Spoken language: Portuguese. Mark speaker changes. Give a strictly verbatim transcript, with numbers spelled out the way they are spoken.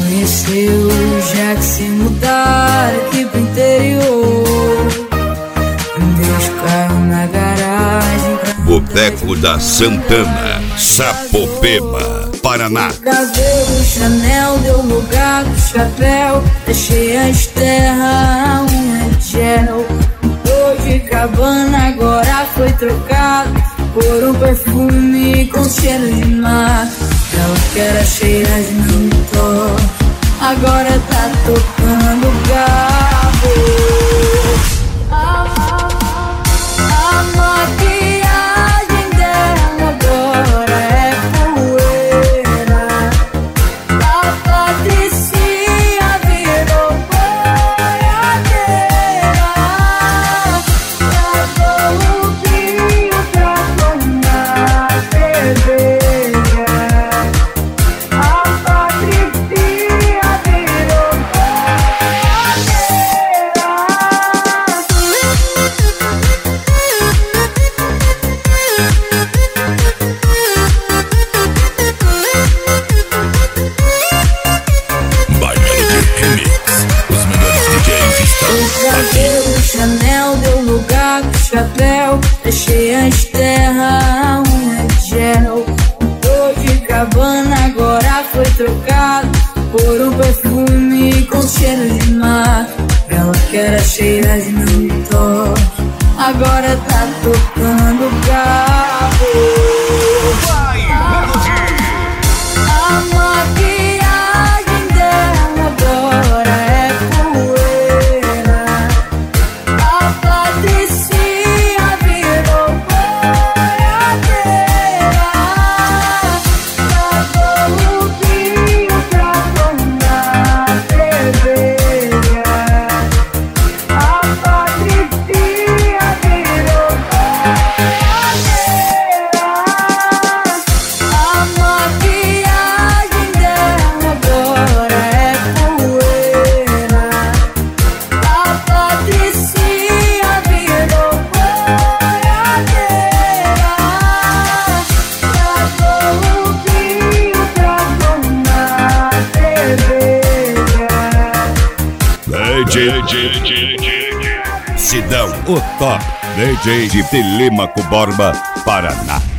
Speaker 1: conheceu já que se mudar aqui pro interior. Meus carros na garagem.
Speaker 2: Boteco da Santana, Sapopema, Paraná.
Speaker 1: Cabelo Chanel deu lugar do chapéu. Deixei as terras, unha de gel. Hoje Cabana agora foi trocado por um perfume com cheiro de mar. Ela que era cheira de monitor, agora tá tocando garbo. A, a, a maquiagem dela agora é poeira. A Patricinha virou boiadeira. Travou o vinho pra tomar cerveja. Chanel deu lugar com chapéu. Deixei as terras, unha de gel. Hoje Cabana agora foi trocado por um perfume com cheiro de mar. Ela que era cheira de monitor, agora tá tocando garbo. A maquiagem dela agora é poeira. A Patricinha virou boiadeira. Travou o vinho pra tomar cerveja. A Patricinha virou boiadeira. A maquiagem dela agora é poeira. A Patricinha virou boiadeira. Travou o vinho pra tomar cerveja.
Speaker 2: D J Sidão, o top D J de Telêmaco Borba, Paraná.